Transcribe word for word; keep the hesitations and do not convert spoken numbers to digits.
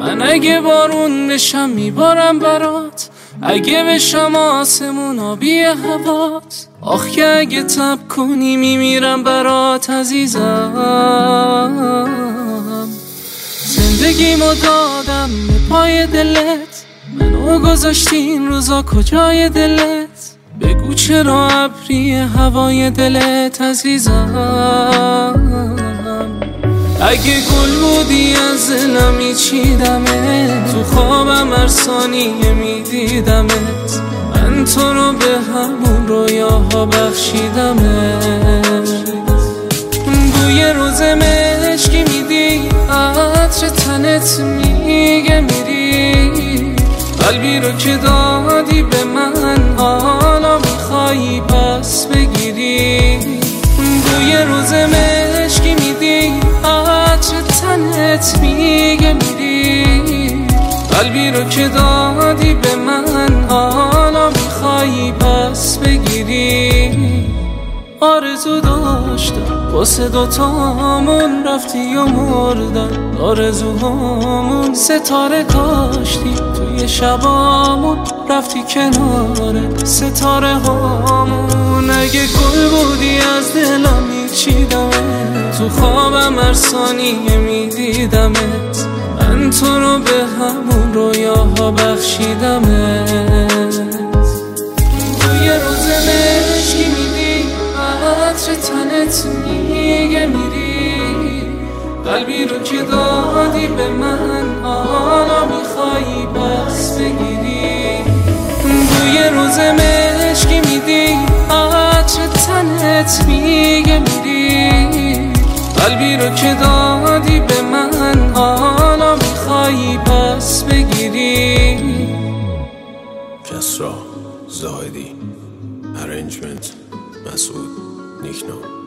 من اگه بارون بشم میبارم برات، اگه بشم آسمون آبی هوات. آخ که اگه تب کنی میمیرم برات عزیزم. زندگیمو دادم به پای دلت، منو گذاشتی این روزا کجای دلت؟ بگو چرا ابری هوای دلت عزیزم. اگه گل بودی از دلم میچیدمت، تو خوابم هر ثانیه میدیدمت. من تو رو به همون رویاها بخشیدمت. بوی روز مشکی میدی، عطر تنت میگه میری. قلبی رو که دادی به من، حالا میخوایی پس بگیری. بوی روز مشکی میدی، عطر تنت میگه میری. قلبی رو که دادی به من، حالا میخوایی پس بگیری. آرزو داشتم واسه دوتامون، رفتی و مردن آرزوهامون. ستاره کاشتی توی شبامون، رفتی کنار ستاره هامون. اگه گل بودی از دلم میچیدمت، تو خوابم هر ثانیه میدیدمت. من تو رو به همون رویاها بخشیدمت. توی روز مشکی میدی، عطر تنت میگه میری. قلبی رو که دادی به من، حالا میخوایی پس بگیری. بوی روز مشکی میدی، عطر تنت میگه میری. قلبی رو که دادی به من، حالا میخوایی پس بگیری. کسرا زاهدی، ارنجمنت مسعود نیکنام.